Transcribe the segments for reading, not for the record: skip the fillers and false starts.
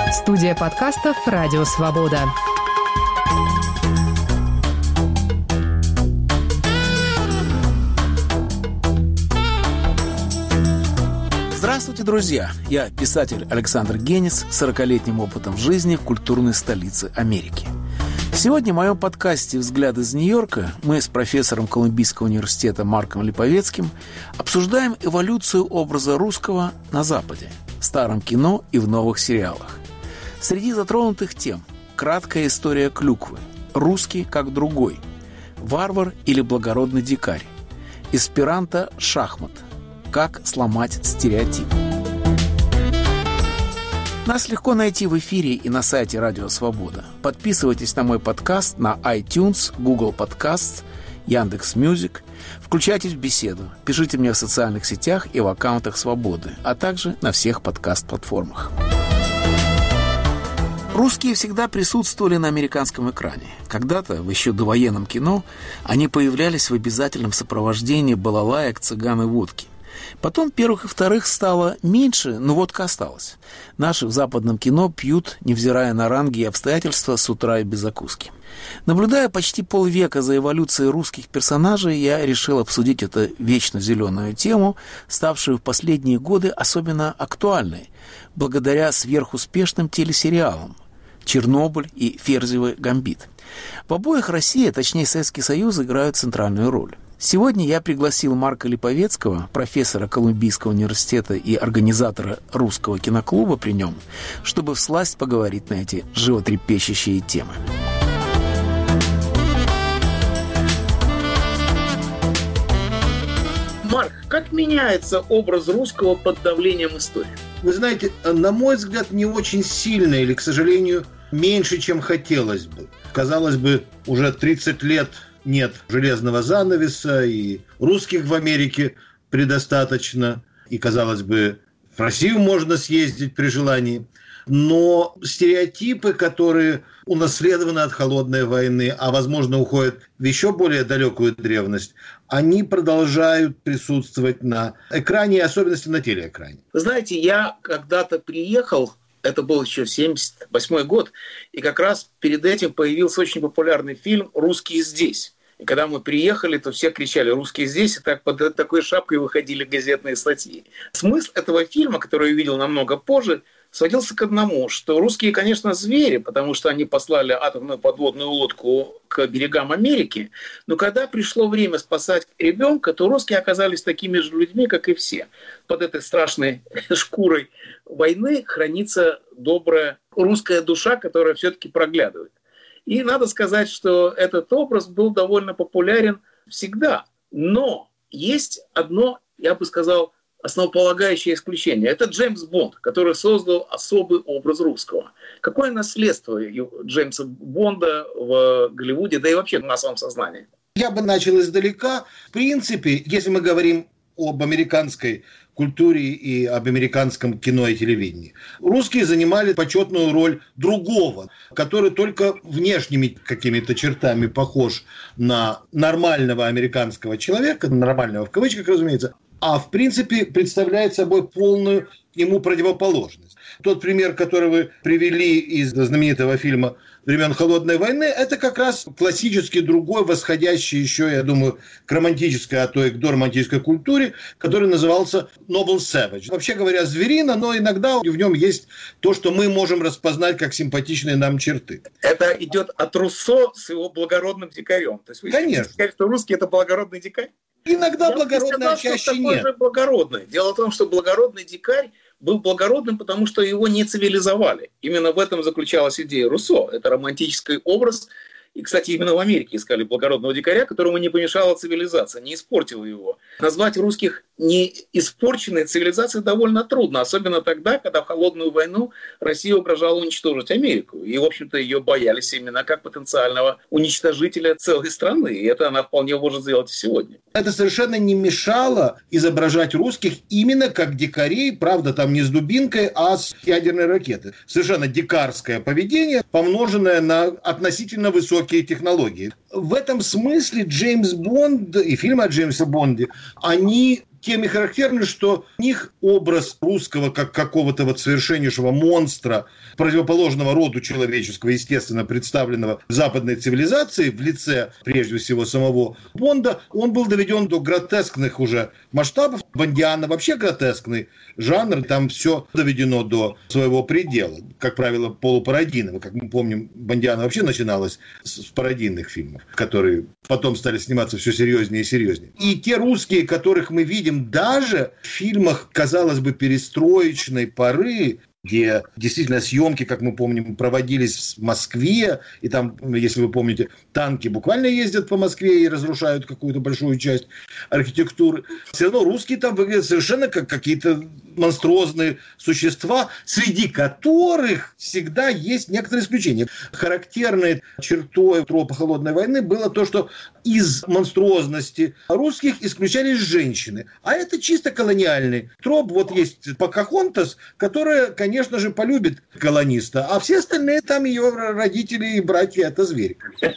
Студия подкастов «Радио Свобода». Здравствуйте, друзья! Я писатель Александр Генис с 40-летним опытом жизни в культурной столице Америки. Сегодня в моем подкасте «Взгляд из Нью-Йорка» мы с профессором Колумбийского университета Марком Липовецким обсуждаем эволюцию образа русского на Западе, в старом кино и в новых сериалах. Среди затронутых тем краткая история клюквы, русский как другой, варвар или благородный дикарь, эсперанто шахмат, как сломать стереотип. Нас легко найти в эфире и на сайте Радио Свобода. Подписывайтесь на мой подкаст на iTunes, Google Podcasts, Яндекс.Мьюзик. Включайтесь в беседу. Пишите мне в социальных сетях и в аккаунтах Свободы, а также на всех подкаст-платформах. Русские всегда присутствовали на американском экране. Когда-то, в еще довоенном кино, они появлялись в обязательном сопровождении балалаек, цыган и водки. Потом первых и вторых стало меньше, но водка осталась. Наши в западном кино пьют, невзирая на ранги и обстоятельства, с утра и без закуски. Наблюдая почти полвека за эволюцией русских персонажей, я решил обсудить эту вечно зеленую тему, ставшую в последние годы особенно актуальной, благодаря сверхуспешным телесериалам «Чернобыль» и «Ферзевый гамбит». В обоих Россия, точнее Советский Союз, играют центральную роль. Сегодня я пригласил Марка Липовецкого, профессора Колумбийского университета и организатора русского киноклуба при нем, чтобы всласть поговорить на эти животрепещущие темы. Марк, как меняется образ русского под давлением истории? Вы знаете, на мой взгляд, не очень сильно или, к сожалению, меньше, чем хотелось бы. Казалось бы, уже 30 лет нет железного занавеса, и русских в Америке предостаточно, и, казалось бы, в Россию можно съездить при желании. Но стереотипы, которые унаследованы от холодной войны, а, возможно, уходят в еще более далекую древность, они продолжают присутствовать на экране, особенно на телеэкране. Вы знаете, я когда-то приехал, это был еще 1978 год, и как раз перед этим появился очень популярный фильм «Русские здесь». И когда мы приехали, то все кричали «Русские здесь», и так под такой шапкой выходили газетные статьи. Смысл этого фильма, который я увидел намного позже, сводился к одному, что русские, конечно, звери, потому что они послали атомную подводную лодку к берегам Америки, но когда пришло время спасать ребенка, то русские оказались такими же людьми, как и все. Под этой страшной шкурой войны хранится добрая русская душа, которая все-таки проглядывает. И надо сказать, что этот образ был довольно популярен всегда. Но есть одно, я бы сказал, основополагающее исключение. Это Джеймс Бонд, который создал особый образ русского. Какое наследство Джеймса Бонда в Голливуде, да и вообще в массовом сознании? Я бы начал издалека. В принципе, если мы говорим об американской культуре и об американском кино и телевидении, русские занимали почетную роль другого, который только внешними какими-то чертами похож на нормального американского человека, нормального в кавычках, разумеется, а в принципе представляет собой полную ему противоположность. Тот пример, который вы привели из знаменитого фильма времен Холодной войны, это как раз классический другой, восходящий еще, я думаю, к романтической, а то и к доромантической культуре, который назывался Noble Savage. Вообще говоря, зверина, но иногда в нем есть то, что мы можем распознать как симпатичные нам черты. Это идет от Руссо с его благородным дикарем. То есть вы Конечно. сказали, что русский – это благородный дикарь? Иногда благородный, а чаще нет. Благородный. Дело в том, что благородный дикарь был благородным, потому что его не цивилизовали. Именно в этом заключалась идея Руссо. Это романтический образ. И, кстати, именно в Америке искали благородного дикаря, которому не помешала цивилизация, не испортила его. Назвать русских не испорченной цивилизацией довольно трудно, особенно тогда, когда в холодную войну Россия угрожала уничтожить Америку. И, в общем-то, ее боялись именно как потенциального уничтожителя целой страны. И это она вполне может сделать и сегодня. Это совершенно не мешало изображать русских именно как дикарей, правда, там не с дубинкой, а с ядерной ракетой. Совершенно дикарское поведение, помноженное на относительно высокие технологии. В этом смысле Джеймс Бонд и фильмы о Джеймсе Бонде, они тем и характерны, что у них образ русского как какого-то вот совершеннейшего монстра, противоположного роду человеческого, естественно, представленного в западной цивилизации в лице, прежде всего, самого Бонда, он был доведен до гротескных уже масштабов. Бондиана вообще гротескный жанр, там все доведено до своего предела. Как правило, полупародийного. Как мы помним, Бондиана вообще начиналась с пародийных фильмов, которые потом стали сниматься все серьезнее и серьезнее. И те русские, которых мы видим даже в фильмах, казалось бы, перестроечной поры, где действительно съемки, как мы помним, проводились в Москве, и там, если вы помните, танки буквально ездят по Москве и разрушают какую-то большую часть архитектуры. Все равно русские там выглядят совершенно как какие-то монструозные существа, среди которых всегда есть некоторые исключения. Характерной чертой тропа холодной войны было то, что из монструозности русских исключались женщины. А это чисто колониальный троп. Вот есть Покахонтас, которая, конечно же, полюбит колониста, а все остальные там ее родители и братья – это звери.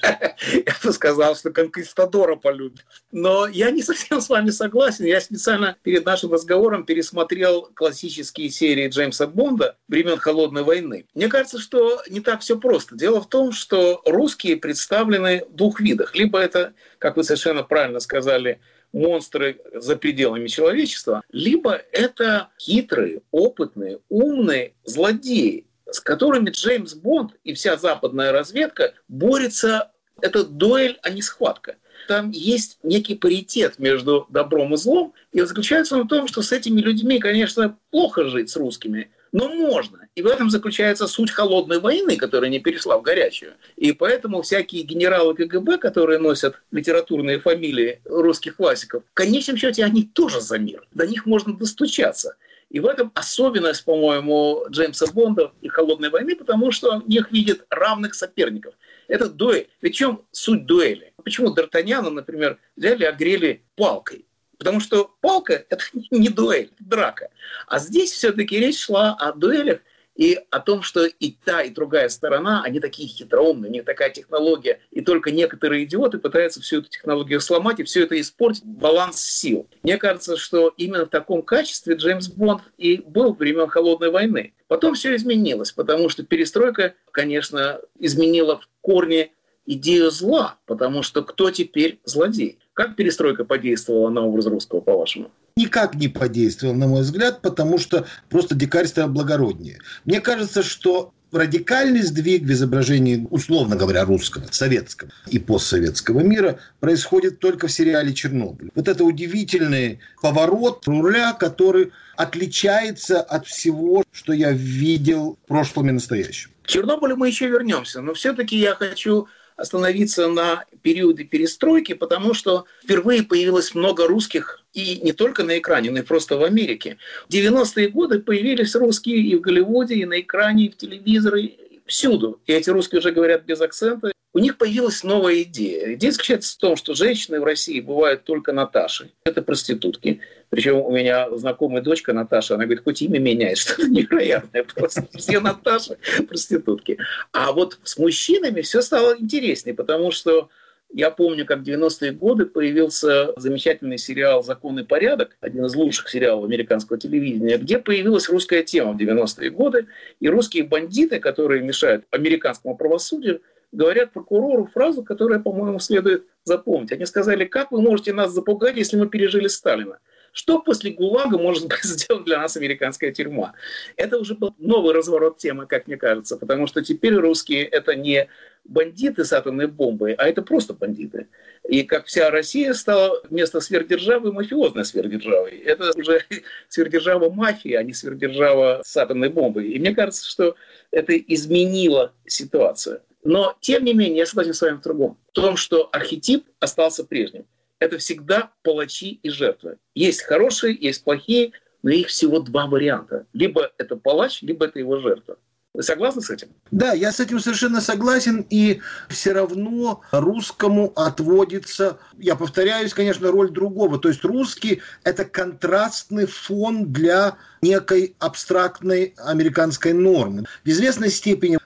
Я бы сказал, что конкистадора полюбит. Но я не совсем с вами согласен. Я специально перед нашим разговором пересмотрел классические серии Джеймса Бонда времен Холодной войны. Мне кажется, что не так все просто. Дело в том, что русские представлены в двух видах. Либо это, как вы совершенно правильно сказали, монстры за пределами человечества, либо это хитрые, опытные, умные злодеи, с которыми Джеймс Бонд и вся западная разведка борется. Это дуэль, а не схватка. Там есть некий паритет между добром и злом, и заключается он в том, что с этими людьми, конечно, плохо жить, с русскими, но можно. И в этом заключается суть холодной войны, которая не перешла в горячую. И поэтому всякие генералы КГБ, которые носят литературные фамилии русских классиков, в конечном счете они тоже за мир. До них можно достучаться. И в этом особенность, по-моему, Джеймса Бонда и холодной войны, потому что в них видят равных соперников. Это дуэль. Ведь в чем суть дуэли? Почему Д'Артаньяна, например, взяли и огрели палкой? Потому что палка – это не дуэль, это драка. А здесь все-таки речь шла о дуэлях и о том, что и та, и другая сторона, они такие хитроумные, у них такая технология, и только некоторые идиоты пытаются всю эту технологию сломать и все это испортить, баланс сил. Мне кажется, что именно в таком качестве Джеймс Бонд и был во времен Холодной войны. Потом все изменилось, потому что перестройка, конечно, изменила в корне идею зла, потому что кто теперь злодей? Как перестройка подействовала на образ русского, по-вашему? Никак не подействовал, на мой взгляд, потому что просто дикарь стал благороднее. Мне кажется, что радикальный сдвиг в изображении, условно говоря, русского, советского и постсоветского мира происходит только в сериале «Чернобыль». Вот это удивительный поворот руля, который отличается от всего, что я видел в прошлом и настоящем. К Чернобылю мы еще вернемся, но все-таки я хочу остановиться на периоде перестройки, потому что впервые появилось много русских, и не только на экране, но и просто в Америке. В 90-е годы появились русские и в Голливуде, и на экране, и в телевизоре, всюду. И эти русские уже говорят без акцента. У них появилась новая идея. Идея заключается в том, что женщины в России бывают только Наташи. Это проститутки. Причем у меня знакомая дочка Наташа, она говорит, хоть имя меняет, что-то невероятное просто. Все Наташи проститутки. А вот с мужчинами все стало интереснее, потому что я помню, как в 90-е годы появился замечательный сериал «Закон и порядок», один из лучших сериалов американского телевидения, где появилась русская тема в 90-е годы, и русские бандиты, которые мешают американскому правосудию, говорят прокурору фразу, которую, по-моему, следует запомнить. Они сказали, как вы можете нас запугать, если мы пережили Сталина? Что после ГУЛАГа может сделать для нас американская тюрьма? Это уже был новый разворот темы, как мне кажется, потому что теперь русские – это не бандиты с атомной бомбой, а это просто бандиты. И как вся Россия стала вместо сверхдержавы мафиозной сверхдержавой. Это уже сверхдержава мафии, а не сверхдержава с атомной бомбой. И мне кажется, что это изменило ситуацию. Но, тем не менее, я согласен с вами в другом. В том, что архетип остался прежним. Это всегда палачи и жертвы. Есть хорошие, есть плохие, но их всего два варианта. Либо это палач, либо это его жертва. Вы согласны с этим? Да, я с этим совершенно согласен, и все равно русскому отводится, я повторяюсь, конечно, роль другого. То есть русский – это контрастный фон для некой абстрактной американской нормы. В известной степени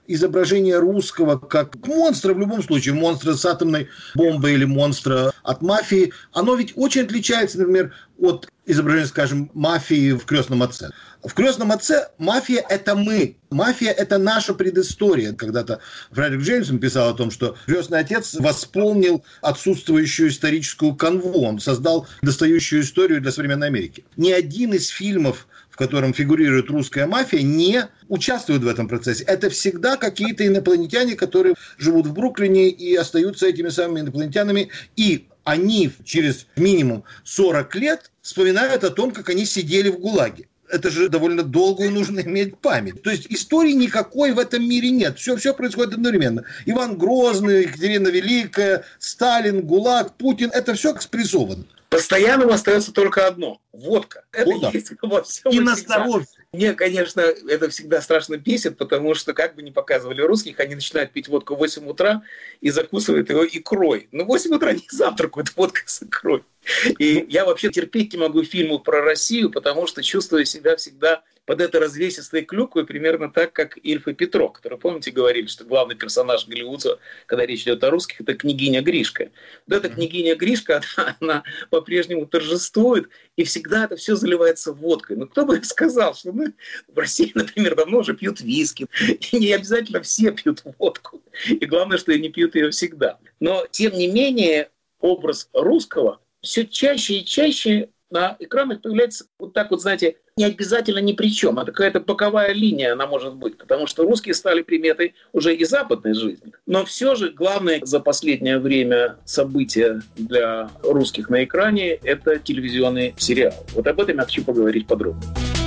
изображение русского как монстра, в любом случае, монстра с атомной бомбой или монстра от мафии, оно ведь очень отличается, например, от изображения, скажем, мафии в «Крестном отце». В «Крестном отце» мафия – это мы. Мафия – это наша предыстория. Когда-то Фредерик Джеймсон писал о том, что «Крестный отец» восполнил отсутствующую историческую канву. Он создал достающую историю для современной Америки. Ни один из фильмов, в котором фигурирует русская мафия, не участвуют в этом процессе. Это всегда какие-то инопланетяне, которые живут в Бруклине и остаются этими самыми инопланетянами. И они через минимум 40 лет вспоминают о том, как они сидели в ГУЛАГе. Это же довольно долгую нужно иметь память. То есть истории никакой в этом мире нет. Все происходит одновременно. Иван Грозный, Екатерина Великая, Сталин, ГУЛАГ, Путин. Это все спрессовано. Постоянным остается только одно – водка. Это есть во всем. И на здоровье. Мне, конечно, это всегда страшно бесит, потому что, как бы ни показывали русских, они начинают пить водку в 8 утра и закусывают его икрой. Но в 8 утра не завтракают водкой с икрой. И я вообще терпеть не могу фильмов про Россию, потому что чувствую себя всегда под этой развесистой клюквой, примерно так, как Ильф и Петро, которые, помните, говорили, что главный персонаж Голливуда, когда речь идет о русских, это княгиня Гришка. Вот эта княгиня Гришка, она по-прежнему торжествует, и всегда это все заливается водкой. Но кто бы сказал, что мы в России, например, давно уже пьют виски, и не обязательно все пьют водку. И главное, что они пьют ее всегда. Но, тем не менее, образ русского все чаще и чаще на экранах появляется вот так вот, знаете, не обязательно ни при чем, а какая-то боковая линия она может быть, потому что русские стали приметой уже и западной жизни. Но все же главное за последнее время событие для русских на экране – это телевизионный сериал. Вот об этом я хочу поговорить подробно.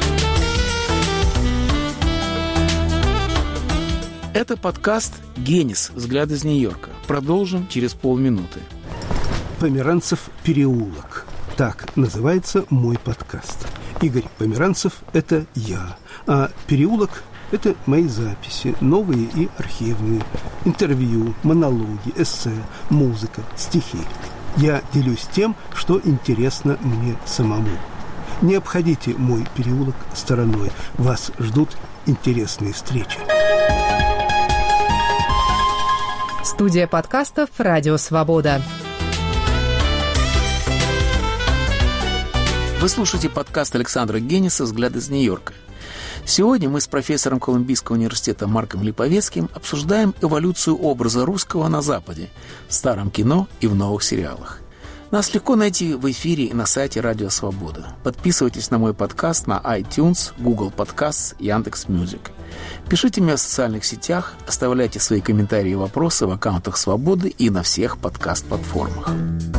Это подкаст «Генис. Взгляд из Нью-Йорка». Продолжим через полминуты. «Померанцев переулок». Так называется мой подкаст. Игорь Померанцев – это я, а «Переулок» – это мои записи, новые и архивные, интервью, монологи, эссе, музыка, стихи. Я делюсь тем, что интересно мне самому. Не обходите мой переулок стороной. Вас ждут интересные встречи. Студия подкастов «Радио Свобода». Вы слушаете подкаст Александра Гениса «Взгляд из Нью-Йорка». Сегодня мы с профессором Колумбийского университета Марком Липовецким обсуждаем эволюцию образа русского на Западе, в старом кино и в новых сериалах. Нас легко найти в эфире и на сайте «Радио Свобода». Подписывайтесь на мой подкаст на iTunes, Google Podcasts, Яндекс.Мьюзик. Пишите мне в социальных сетях, оставляйте свои комментарии и вопросы в аккаунтах «Свободы» и на всех подкаст-платформах.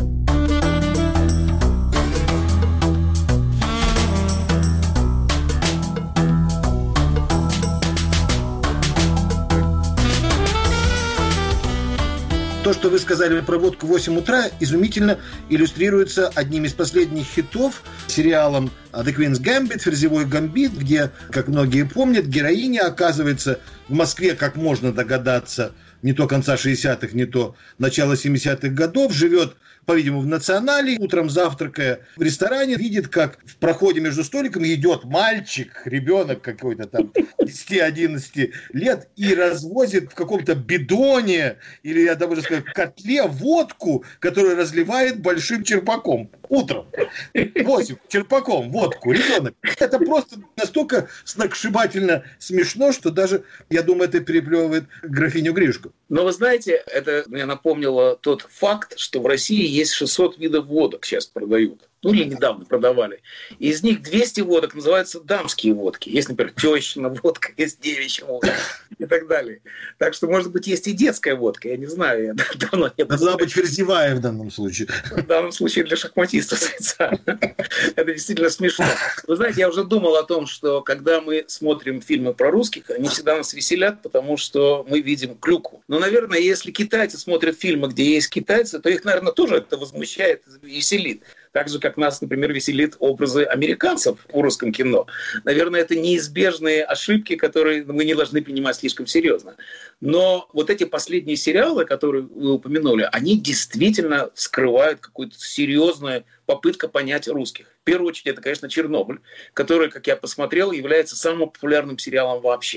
То, что вы сказали про водку в 8 утра, изумительно иллюстрируется одним из последних хитов, сериалом «The Queen's Gambit», «Ферзевой гамбит», где, как многие помнят, героиня оказывается в Москве, как можно догадаться, не то конца 60-х, не то начала 70-х годов, живет, по-видимому, в Национале, утром завтракая в ресторане, видит, как в проходе между столиками идет мальчик, ребенок какой-то там 10-11 лет и развозит в каком-то бидоне или, я даже сказать, в котле водку, которую разливает большим черпаком. Утром. 8 черпаком водку, ребенок. Это просто настолько сногсшибательно смешно, что даже, я думаю, это переплевывает графиню Гришку. Но вы знаете, это мне напомнило тот факт, что в России есть 600 видов водок сейчас продают. Ну, или недавно продавали. Из них 200 водок называются дамские водки. Есть, например, тещина водка, есть девичья водка и так далее. Так что, может быть, есть и детская водка. Я не знаю, я давно не был. Должна быть ферзевая в данном случае. В данном случае для шахматистов специально. Это действительно смешно. Вы знаете, я уже думал о том, что когда мы смотрим фильмы про русских, они всегда нас веселят, потому что мы видим клюкву. Но, наверное, если китайцы смотрят фильмы, где есть китайцы, то их, наверное, тоже это возмущает и веселит. Так же, как нас, например, веселит образы американцев в русском кино. Наверное, это неизбежные ошибки, которые мы не должны принимать слишком серьезно. Но вот эти последние сериалы, которые вы упомянули, они действительно вскрывают какую-то серьезную попытку понять русских. В первую очередь, это, конечно, «Чернобыль», который, как я посмотрел, является самым популярным сериалом вообще.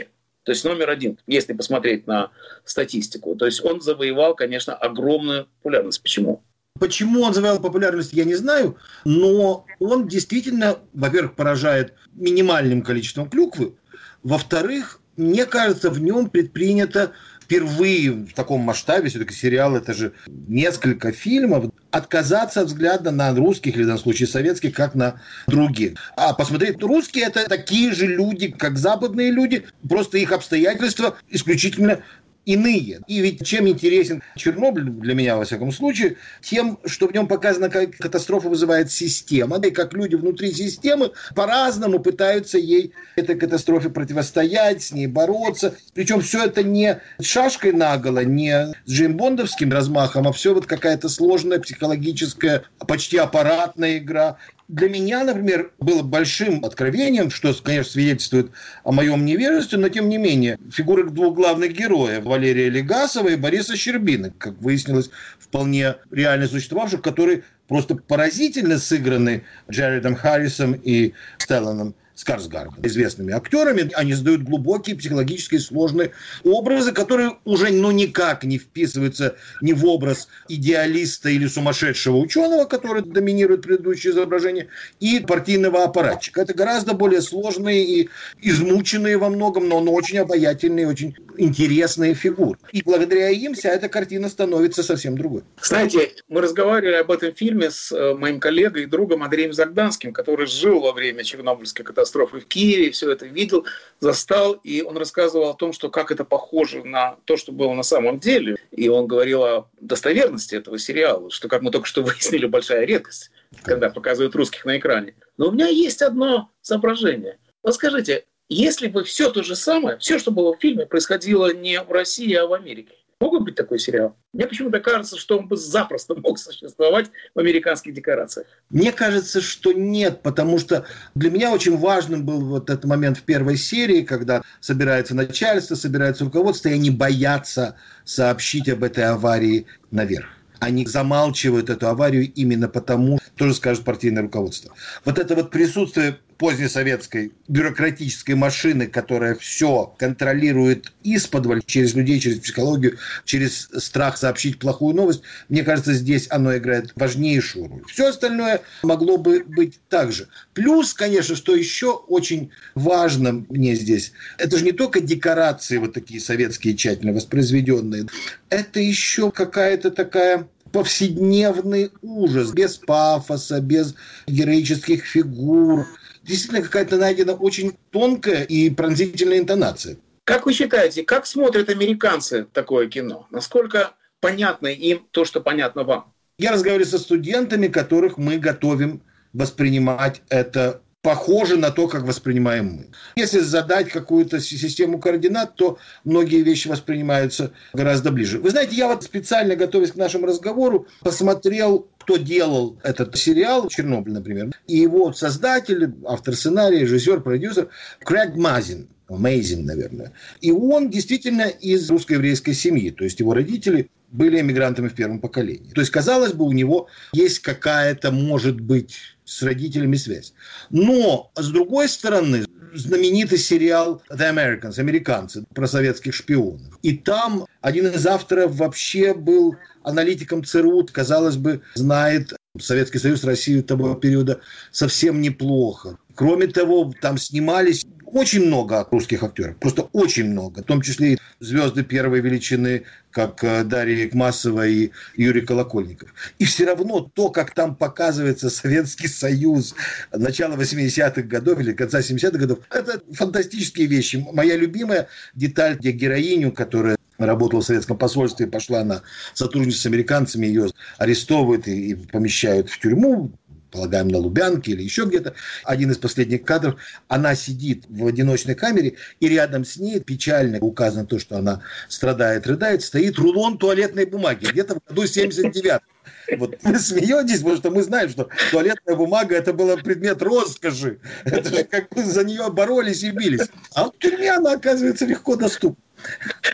То есть номер один, если посмотреть на статистику. То есть он завоевал, конечно, огромную популярность. Почему? Почему он завоевал популярность, я не знаю, но он действительно, во-первых, поражает минимальным количеством клюквы, во-вторых, мне кажется, в нем предпринято впервые в таком масштабе, все-таки сериал, это же несколько фильмов, отказаться от взгляда на русских, или в данном случае советских, как на других. А посмотреть, русские – это такие же люди, как западные люди, просто их обстоятельства исключительно иные. И ведь чем интересен Чернобыль, для меня, во всяком случае, тем, что в нем показано, как катастрофа вызывает система, и как люди внутри системы по-разному пытаются ей, этой катастрофе, противостоять, с ней бороться. Причем все это не шашкой наголо, не с джеймс-бондовским размахом, а все вот какая-то сложная психологическая, почти аппаратная игра. Для меня, например, было большим откровением, что, конечно, свидетельствует о моем невежестве, но, тем не менее, фигуры двух главных героев, Валерия Легасова и Бориса Щербины, как выяснилось, вполне реально существовавших, которые просто поразительно сыграны Джаредом Харрисом и Стелланом Скарсгардом, известными актерами. Они создают глубокие, психологически сложные образы, которые уже никак не вписываются ни в образ идеалиста или сумасшедшего ученого, который доминирует предыдущее изображение, и партийного аппаратчика. Это гораздо более сложные и измученные во многом, но очень обаятельные, очень интересные фигуры. И благодаря им вся эта картина становится совсем другой. Знаете, мы разговаривали об этом фильме с моим коллегой и другом Андреем Загданским, который жил во время Чернобыльской катастрофы в Киеве, все это видел, застал, и он рассказывал о том, что как это похоже на то, что было на самом деле. И он говорил о достоверности этого сериала, что, как мы только что выяснили, большая редкость, когда показывают русских на экране. Но у меня есть одно соображение. Вот скажите, если бы все то же самое, все, что было в фильме, происходило не в России, а в Америке, мог бы быть такой сериал? Мне почему-то кажется, что он бы запросто мог существовать в американских декорациях. Мне кажется, что нет, потому что для меня очень важным был вот этот момент в первой серии, когда собирается начальство, собирается руководство, и они боятся сообщить об этой аварии наверх. Они замалчивают эту аварию именно потому, тоже скажет партийное руководство. Вот это вот присутствие позднесоветской бюрократической машины, которая все контролирует исподволь, через людей, через психологию, через страх сообщить плохую новость, мне кажется, здесь оно играет важнейшую роль. Все остальное могло бы быть так же. Плюс, конечно, что еще очень важно мне здесь, это же не только декорации вот такие советские, тщательно воспроизведенные, это еще какая-то такая повседневный ужас, без пафоса, без героических фигур. Действительно, какая-то найдена очень тонкая и пронзительная интонация. Как вы считаете, как смотрят американцы такое кино? Насколько понятно им то, что понятно вам? Я разговариваю со студентами, которых мы готовим воспринимать это похоже на то, как воспринимаем мы. Если задать какую-то систему координат, то многие вещи воспринимаются гораздо ближе. Вы знаете, я вот специально, готовясь к нашему разговору, посмотрел, кто делал этот сериал, Чернобыль, например, и его создатель, автор сценария, режиссер, продюсер Крейг Мазин. Amazing, наверное. И он действительно из русско-еврейской семьи, то есть его родители были эмигрантами в первом поколении. То есть, казалось бы, у него есть какая-то, может быть, с родителями связь. Но, с другой стороны, знаменитый сериал The Americans, американцы, про советских шпионов. И там один из авторов вообще был аналитиком ЦРУ, казалось бы, знает Советский Союз, Россию того периода совсем неплохо. Кроме того, там снимались очень много русских актеров, просто очень много, в том числе и звезды первой величины, как Дарья Екмасова и Юрий Колокольников. И все равно то, как там показывается Советский Союз начала 80-х годов или конца 70-х годов, это фантастические вещи. Моя любимая деталь, где героиню, которая работала в советском посольстве, пошла на сотрудничество с американцами, ее арестовывают и помещают в тюрьму, полагаем, на Лубянке или еще где-то. Один из последних кадров, она сидит в одиночной камере, и рядом с ней, печально указано то, что она страдает, рыдает, стоит рулон туалетной бумаги, где-то в году 79-м. Вот вы смеетесь, потому что мы знаем, что туалетная бумага – это был предмет роскоши. Это же как бы за нее боролись и бились. А в тюрьме она, оказывается, легко доступна.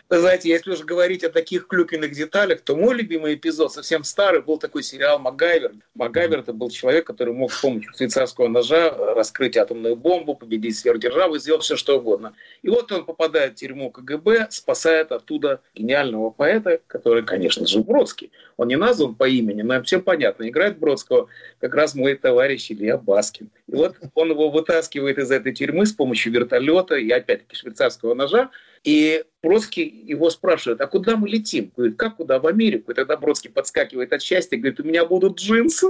Вы знаете, если уж говорить о таких клюквенных деталях, то мой любимый эпизод, совсем старый, был такой сериал «МакГайвер». МакГайвер – это был человек, который мог с помощью швейцарского ножа раскрыть атомную бомбу, победить сверхдержаву и сделать все, что угодно. И вот он попадает в тюрьму КГБ, спасает оттуда гениального поэта, который, конечно же, Бродский. Он не назван по имени, но всем понятно. Играет Бродского как раз мой товарищ Илья Баскин. И вот он его вытаскивает из этой тюрьмы с помощью вертолета и, опять-таки, швейцарского ножа. И Бродский его спрашивает: а куда мы летим? Говорит: как куда? В Америку. И тогда Бродский подскакивает от счастья и говорит: у меня будут джинсы.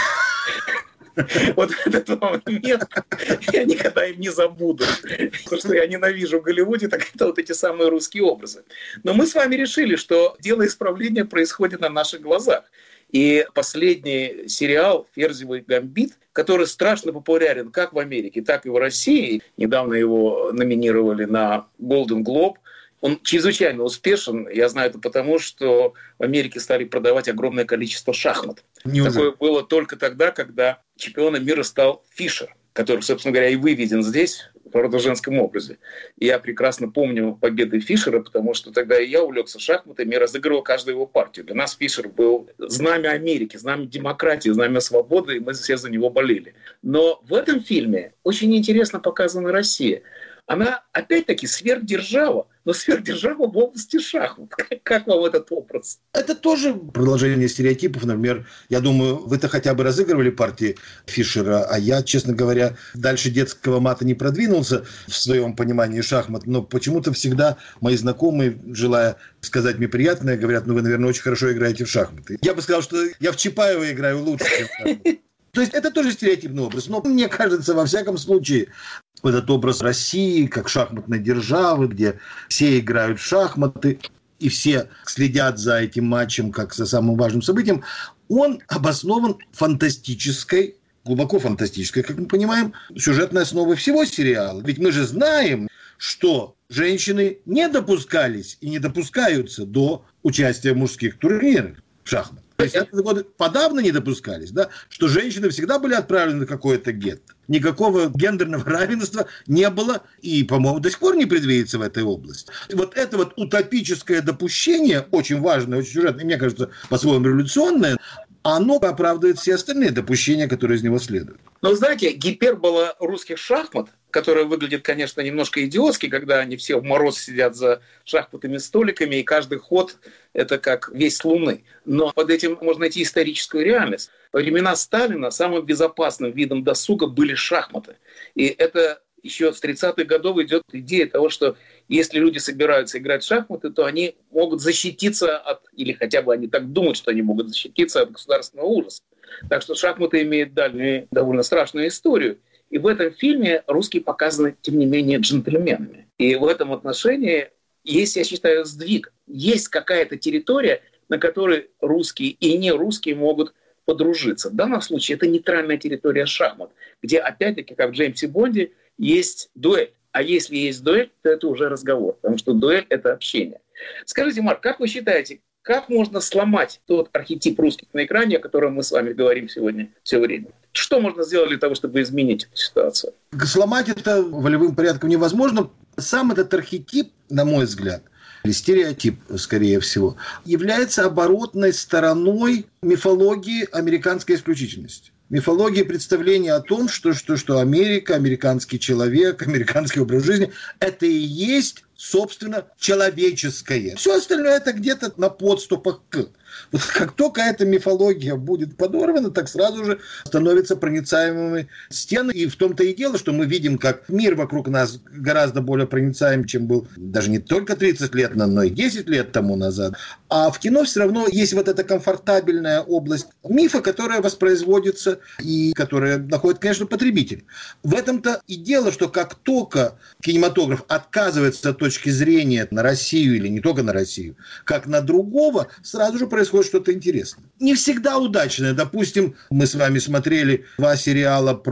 Вот этот момент я никогда им не забуду. Потому что я ненавижу в Голливуде, так это вот эти самые русские образы. Но мы с вами решили, что дело исправления происходит на наших глазах. И последний сериал «Ферзевый гамбит», который страшно популярен как в Америке, так и в России. Недавно его номинировали на Golden Globe. Он чрезвычайно успешен. Я знаю это потому, что в Америке стали продавать огромное количество шахмат. Такое было только тогда, когда чемпионом мира стал Фишер, который, собственно говоря, и выведен здесь в родо-женском образе. И я прекрасно помню победы Фишера, потому что тогда и я увлекся шахматами и разыгрывал каждую его партию. Для нас Фишер был знамя Америки, знамя демократии, знамя свободы, и мы все за него болели. Но в этом фильме очень интересно показана Россия. Она, опять-таки, сверхдержава, но сверхдержава в области шахмат. Как вам этот образ? Это тоже продолжение стереотипов. Например, я думаю, вы-то хотя бы разыгрывали партии Фишера, а я, честно говоря, дальше детского мата не продвинулся в своем понимании шахмат, но почему-то всегда мои знакомые, желая сказать мне приятное, говорят: ну вы, наверное, очень хорошо играете в шахматы. Я бы сказал, что я в Чапаева играю лучше, чем в шахматы. То есть это тоже стереотипный образ. Но мне кажется, во всяком случае, этот образ России как шахматной державы, где все играют в шахматы и все следят за этим матчем как за самым важным событием, он обоснован фантастической, глубоко фантастической, как мы понимаем, сюжетной основой всего сериала. Ведь мы же знаем, что женщины не допускались и не допускаются до участия в мужских турнирах в шахматах. То есть это годы подавно не допускались, да, что женщины всегда были отправлены на какое-то гетто. Никакого гендерного равенства не было и, по-моему, до сих пор не предвидится в этой области. Вот это вот утопическое допущение, очень важное, очень сюжетное, мне кажется, по-своему революционное, оно оправдывает все остальные допущения, которые из него следуют. Но, знаете, гипербола русских шахмат, которая выглядит, конечно, немножко идиотски, когда они все в мороз сидят за шахматными столиками, и каждый ход – это как весь с Луны. Но под этим можно найти историческую реальность. Во времена Сталина самым безопасным видом досуга были шахматы. И это еще с 30-х годов идет идея того, что если люди собираются играть в шахматы, то они могут защититься от, или хотя бы они так думают, что они могут защититься от государственного ужаса. Так что шахматы имеют дальнюю, довольно страшную историю. И в этом фильме русские показаны, тем не менее, джентльменами. И в этом отношении есть, я считаю, сдвиг. Есть какая-то территория, на которой русские и не русские могут подружиться. В данном случае это нейтральная территория шахмат, где, опять-таки, как в Джеймсе Бонде, есть дуэль. А если есть дуэль, то это уже разговор, потому что дуэль – это общение. Скажите, Марк, как вы считаете, как можно сломать тот архетип русских на экране, о котором мы с вами говорим сегодня все время? Что можно сделать для того, чтобы изменить эту ситуацию? Сломать это волевым порядком невозможно. Сам этот архетип, на мой взгляд, или стереотип, скорее всего, является оборотной стороной мифологии американской исключительности. Мифологии представления о том, что Америка, американский человек, американский образ жизни – это и есть, собственно, человеческое. Все остальное – это где-то на подступах к. Вот как только эта мифология будет подорвана, так сразу же становятся проницаемыми стены. И в том-то и дело, что мы видим, как мир вокруг нас гораздо более проницаем, чем был даже не только 30 лет, но и 10 лет тому назад. А в кино все равно есть вот эта комфортабельная область мифа, которая воспроизводится и которая находит, конечно, потребитель. В этом-то и дело, что как только кинематограф отказывается от точки зрения на Россию или не только на Россию, как на другого, сразу же происходит что-то интересное. Не всегда удачное. Допустим, мы с вами смотрели 2 сериала про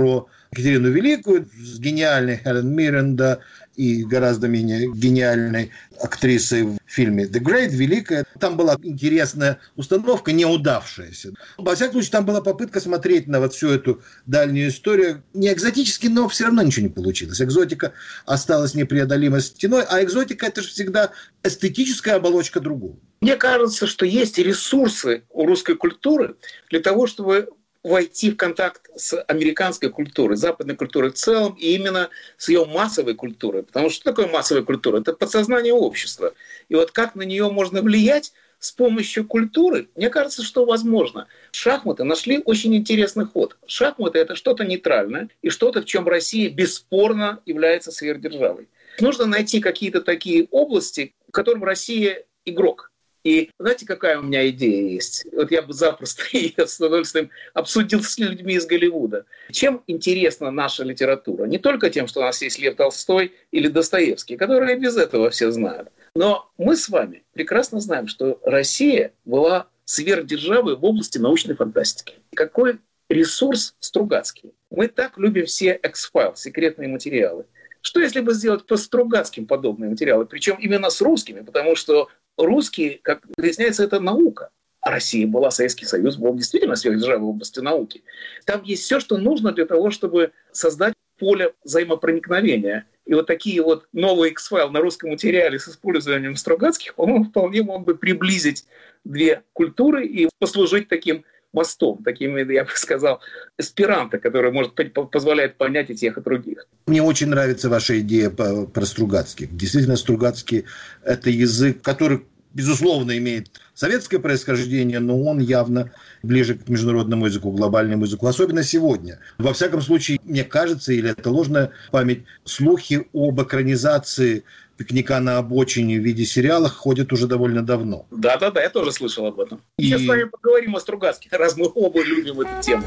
Екатерину Великую с гениальной Хелен Миррен, да, и гораздо менее гениальной актрисой в фильме «The Great», «Великая». Там была интересная установка, неудавшаяся. Во всяком случае, там была попытка смотреть на вот всю эту дальнюю историю. Не экзотически, но все равно ничего не получилось. Экзотика осталась непреодолимой стеной, а экзотика – это же всегда эстетическая оболочка другого. Мне кажется, что есть ресурсы у русской культуры для того, чтобы войти в контакт с американской культурой, западной культурой в целом, и именно с ее массовой культурой. Потому что такое массовая культура? Это подсознание общества. И вот как на нее можно влиять с помощью культуры, мне кажется, что возможно. Шахматы нашли очень интересный ход. Шахматы – это что-то нейтральное и что-то, в чем Россия бесспорно является сверхдержавой. Нужно найти какие-то такие области, в которых Россия игрок. И знаете, какая у меня идея есть? Вот я бы запросто ее с удовольствием обсудил с людьми из Голливуда. Чем интересна наша литература? Не только тем, что у нас есть Лев Толстой или Достоевский, которые без этого все знают. Но мы с вами прекрасно знаем, что Россия была сверхдержавой в области научной фантастики. Какой ресурс Стругацкий? Мы так любим все X-файл, секретные материалы. Что если бы сделать по Стругацким подобные материалы? Причем именно с русскими, потому что русские, как выясняется, это наука. А Россия была, Советский Союз был действительно сверхдержавой в области науки. Там есть все, что нужно для того, чтобы создать поле взаимопроникновения. И вот такие вот новые X-файл на русском материале с использованием Стругацких, по-моему, вполне мог бы приблизить две культуры и послужить таким мостом, таким, я бы сказал, эсперанто, который позволяет понять и тех, и других. Мне очень нравится ваша идея про Стругацких. Действительно, Стругацкий – это язык, который, безусловно, имеет советское происхождение, но он явно ближе к международному языку, глобальному языку, особенно сегодня. Во всяком случае, мне кажется, или это ложная память, слухи об экранизации «Пикника на обочине» в виде сериала ходят уже довольно давно. Да, я тоже слышал об этом. Сейчас с вами поговорим о Стругацких, раз мы оба любим эту тему.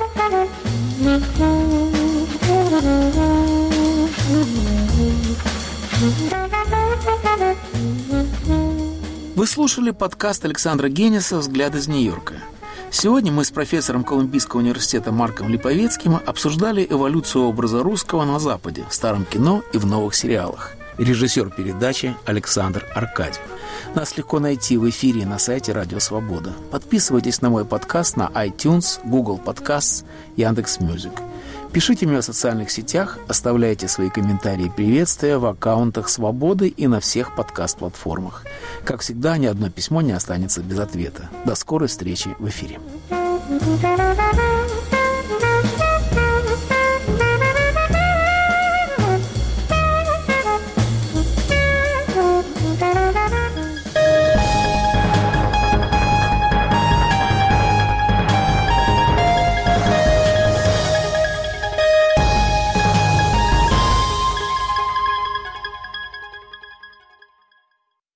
Вы слушали подкаст Александра Генеса «Взгляд из Нью-Йорка». Сегодня мы с профессором Колумбийского университета Марком Липовецким обсуждали эволюцию образа русского на Западе, в старом кино и в новых сериалах. Режиссер передачи Александр Аркадьев. Нас легко найти в эфире и на сайте Радио Свобода. Подписывайтесь на мой подкаст на iTunes, Google Podcasts, Яндекс.Мьюзик. Пишите мне в социальных сетях, оставляйте свои комментарии и приветствия в аккаунтах Свободы и на всех подкаст-платформах. Как всегда, ни одно письмо не останется без ответа. До скорой встречи в эфире.